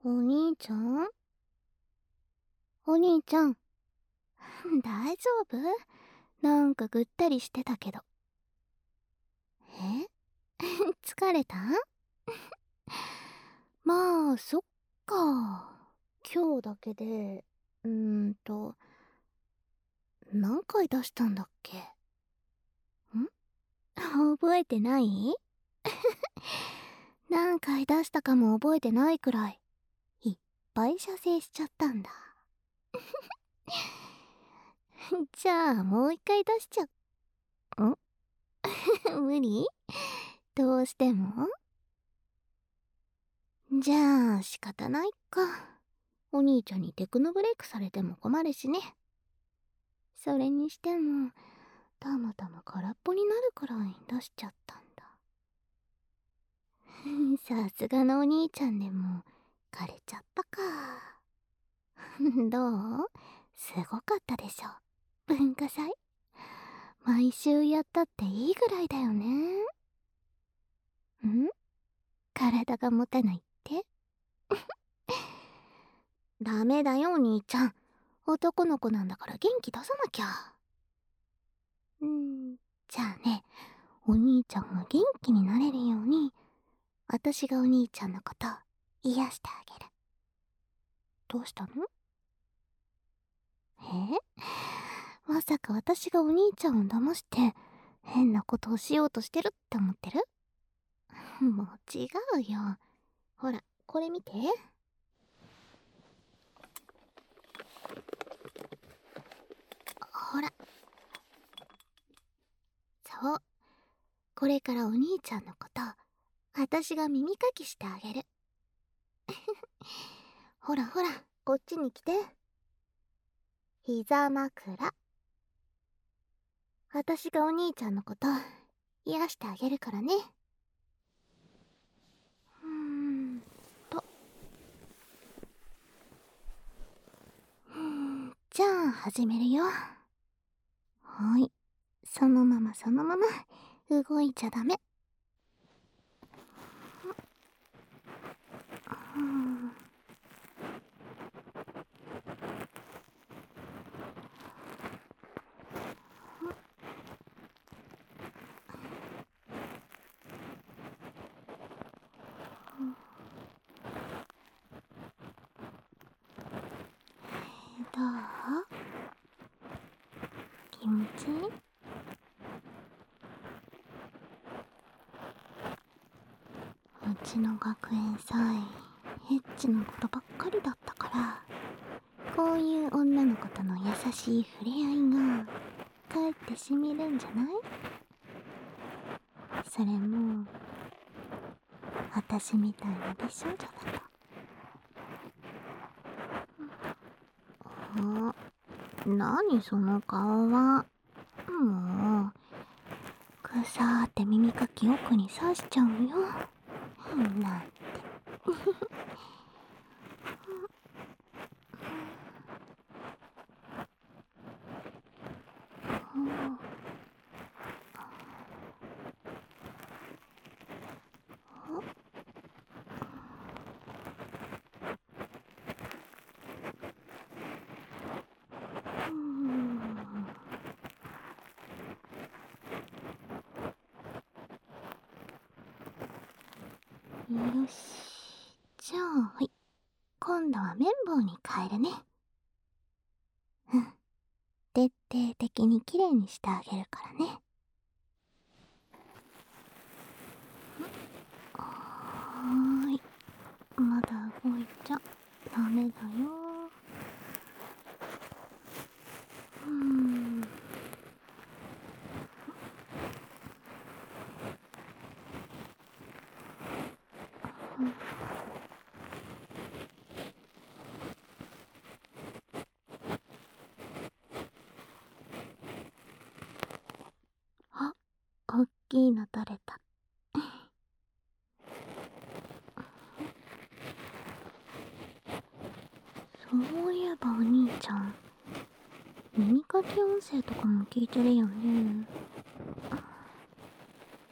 お兄ちゃんお兄ちゃん。大丈夫？なんかぐったりしてたけど。え疲れた？まあ、そっか。今日だけで、何回出したんだっけ？覚えてない？何回出したかも覚えてないくらい、いっぱい射精しちゃったんだ。じゃあ、もう一回出しちゃう。無理？どうしても？じゃあ仕方ないか。お兄ちゃんにテクノブレイクされても困るしね。それにしても、たまたま空っぽになるくらい出しちゃったんだ。さすがのお兄ちゃんでも枯れちゃったか。どう？すごかったでしょ、文化祭。毎週やったっていいぐらいだよね。体が持たないって？ダメだよお兄ちゃん。男の子なんだから元気出さなきゃ。じゃあね、お兄ちゃんが元気になれるように、私がお兄ちゃんのこと癒してあげる。どうしたの？まさか私がお兄ちゃんを騙して変なことをしようとしてるって思ってる？もう違うよ。ほら、これ見て。ほら。そう。これからお兄ちゃんのこと、私が耳かきしてあげる。ほらほら、こっちに来て。膝枕。私がお兄ちゃんのこと癒してあげるからね。うーんと。じゃあ始めるよ。はい。そのままそのまま動いちゃダメ。どう？気持ちいい？うちの学園祭、エッチなことばっかりだったから、こういう女の子との優しい触れ合いがかえってしみるんじゃない？それも私みたいな美少女だと。何その顔は。もうぐさーって耳かき奥に刺しちゃうよ。なんて。よし。じゃあ、はい。今度は綿棒に変えるね。徹底的にきれいにしてあげるからね。はーい。まだ動いちゃダメだよ。あ、おっきいの取れた。そういえばお兄ちゃん、耳かき音声とかも聞いてるよね。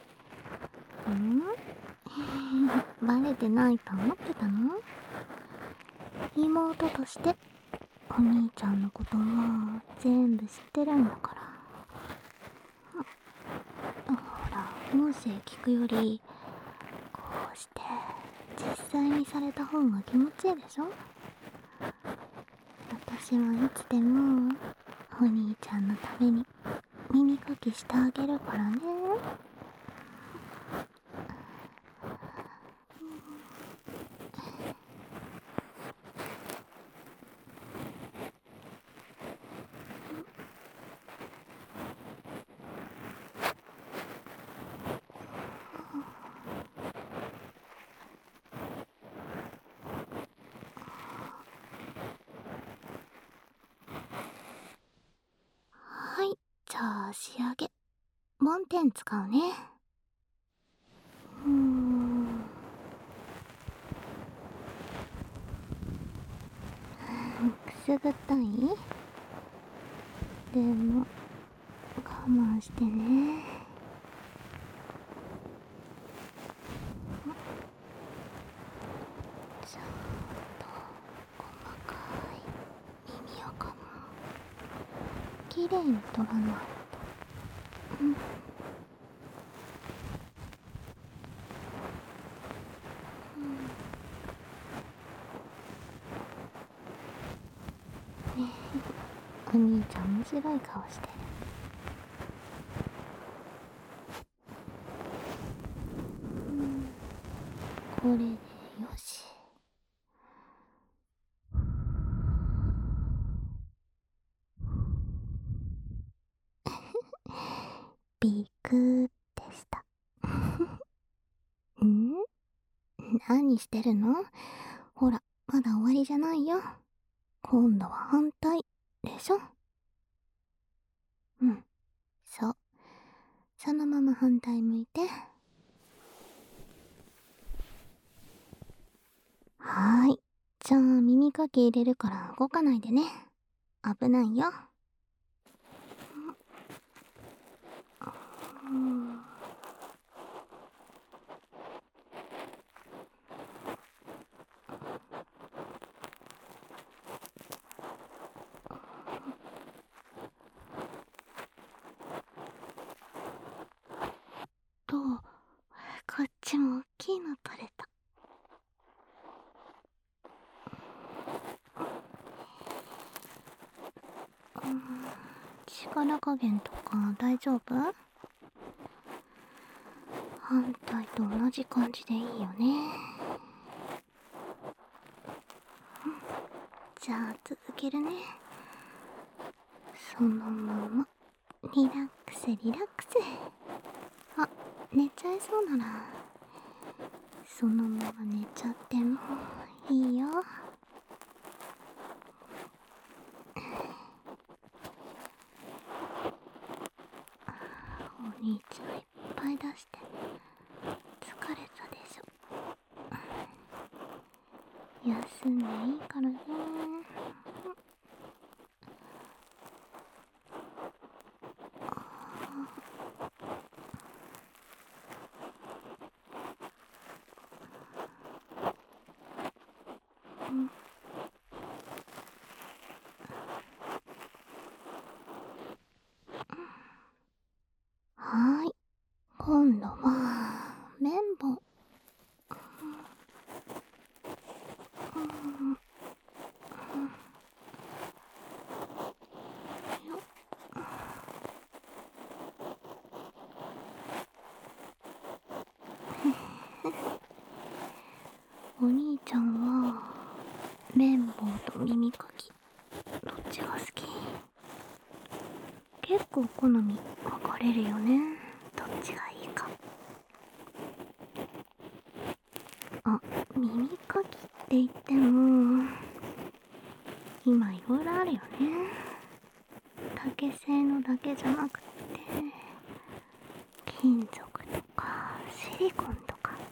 バレてないと思ってたの？ 妹としてお兄ちゃんのことも全部知ってるんだから。ほら、音声聞くよりこうして実際にされた方が気持ちいいでしょ。私はいつでもお兄ちゃんのために耳かきしてあげるからね。はい、じゃあ仕上げ梵天使うね。くすぐったい？でも我慢してね。ちゃんと細かい耳垢もきれいに取らないと。お兄ちゃん面白い顔してる。これでよし。びっくでした。ん？何してるの？ほら、まだ終わりじゃないよ。今度は反対でしょ。そう。そのまま反対向いて。はーい。じゃあ耳かき入れるから動かないでね。危ないよ。どう？こっちも大きいの取れた。力加減とか大丈夫？反対と同じ感じでいいよね。じゃあ続けるね。そのままリラックスリラックス。あ、寝ちゃいそうならそのまま寝ちゃってもいいよ。お兄ちゃんいっぱい出して疲れたでしょ。休んでいいからね。はーい。今度は綿棒。お兄ちゃんは綿棒と耳かきどっちが好き？結構好み分かれるよね。どっちがいいか。あ、耳かきって言っても今いろいろあるよね。竹製のだけじゃなくて金属とかシリコンとか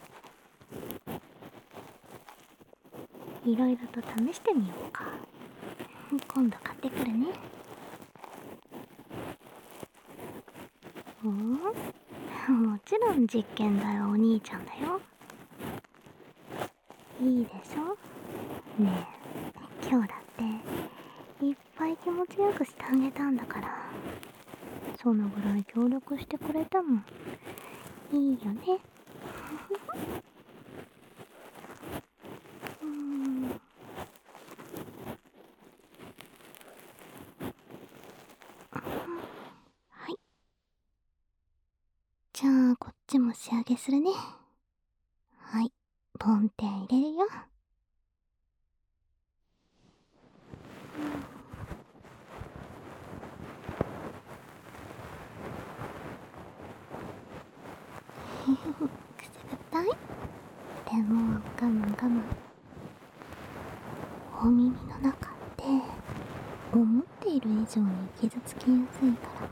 いろいろと試してみようか。今度買ってくるね。もちろん実験台はお兄ちゃんだよ。いいでしょ。ねそのぐらい協力してくれてもいいよね。はい。じゃあこっちも仕上げするね。はい、ポンって入れるよ。くすぐったい。でも我慢我慢。お耳の中って思っている以上に傷つきやすいから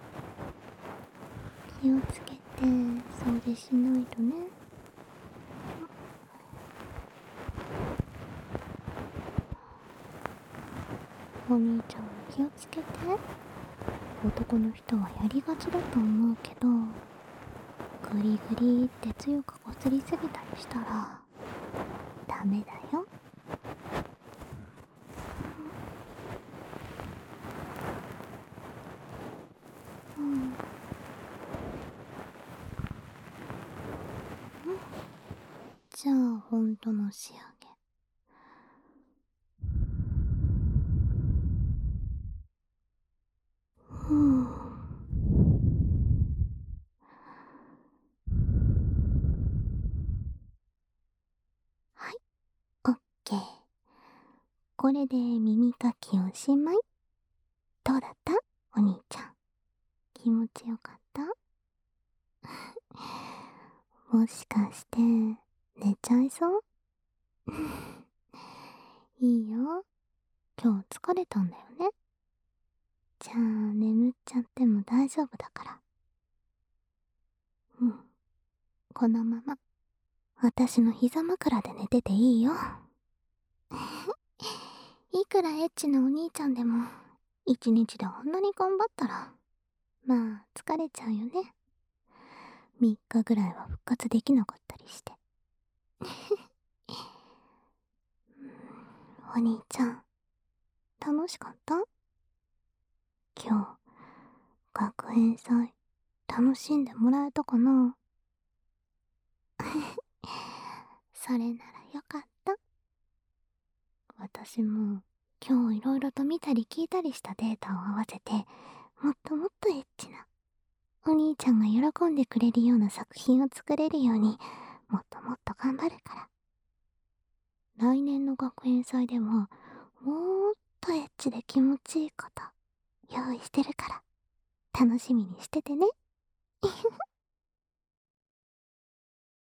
気をつけて掃除しないとね。お兄ちゃんも気をつけて。男の人はやりがちだと思うけど、グリグリって強くこすりすぎたりしたらダメだよ。じゃあ本当の仕上げ。はい、オッケー。これで耳かきおしまい。どうだった？お兄ちゃん。気持ちよかった？もしかして寝ちゃいそう？いいよ。今日疲れたんだよね。じゃあ眠っちゃっても大丈夫だから。このまま私の膝枕で寝てていいよ。いくらエッチなお兄ちゃんでも一日であんなに頑張ったらまあ疲れちゃうよね。3日ぐらいは復活できなかったりして。お兄ちゃん楽しかった？今日学園祭楽しんでもらえたかな？それならよかった。私も今日いろいろと見たり聞いたりしたデータを合わせてもっともっとエッチなお兄ちゃんが喜んでくれるような作品を作れるようにもっともっと頑張るから。来年の学園祭ではもっとエッチで気持ちいいこと用意してるから楽しみにしててね。